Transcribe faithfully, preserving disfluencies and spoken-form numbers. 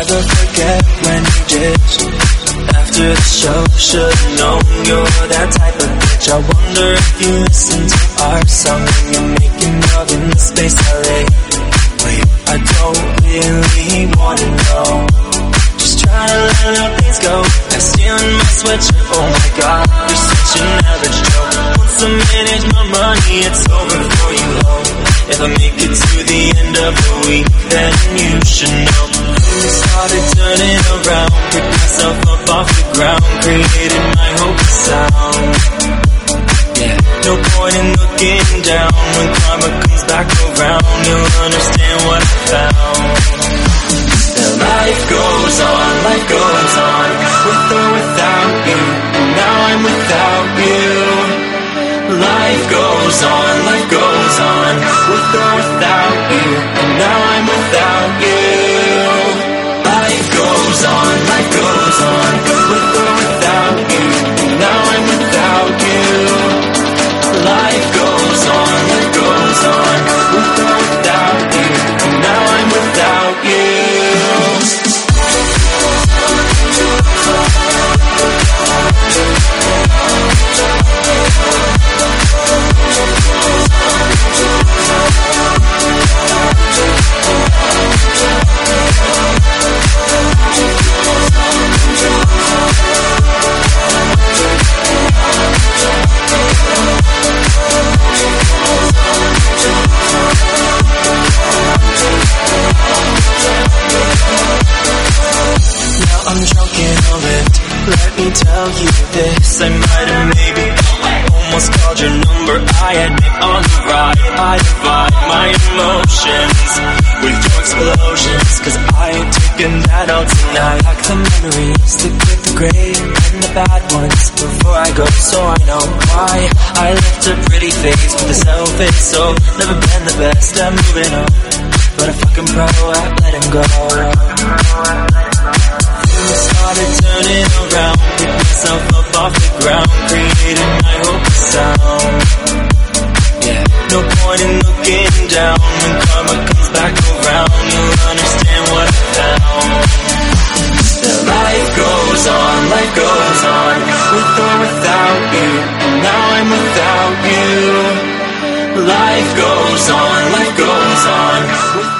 never forget when you did. After the show, should've known you're that type of bitch. I wonder if you listen to our song when you're making love in the space I lay. Wait, I don't really wanna know. Just trying to let little things go. I'm stealing my sweatshirt, oh my god, you're such an average Joe. Once I manage my money, it's over for you, ho. If I make it to the end of the week, then you should know. I started turning around, picked myself up off the ground, created my hopeless sound. Yeah, no point in looking down. When karma comes back around, you'll understand what I found. Now life goes on, life goes on, with or without you. Now I'm without you. Life goes on, life goes on, with or without you. Now I'm without you. Life goes on, life goes on, with or without you. Now I'm without you. Life goes on, life goes on, with or without you. Now I'm without you. I'm drunk and all lit. Let me tell you this, I might have maybe almost called your number. I admit on the ride, I divide my emotions with your explosions, cause I ain't taking that out tonight. Like the memories, the good, the great, and the bad ones before I go, so I know why I left a pretty face with a selfish soul. Never been the best at moving on, but a fucking pro at letting go. I started turning around, picked myself up off the ground, created my hopeless sound. Yeah, no point in looking down. When karma comes back around, you'll understand what I found. Now life goes on, life goes on, with or without you. Now I'm without you. Life goes on, life goes on, with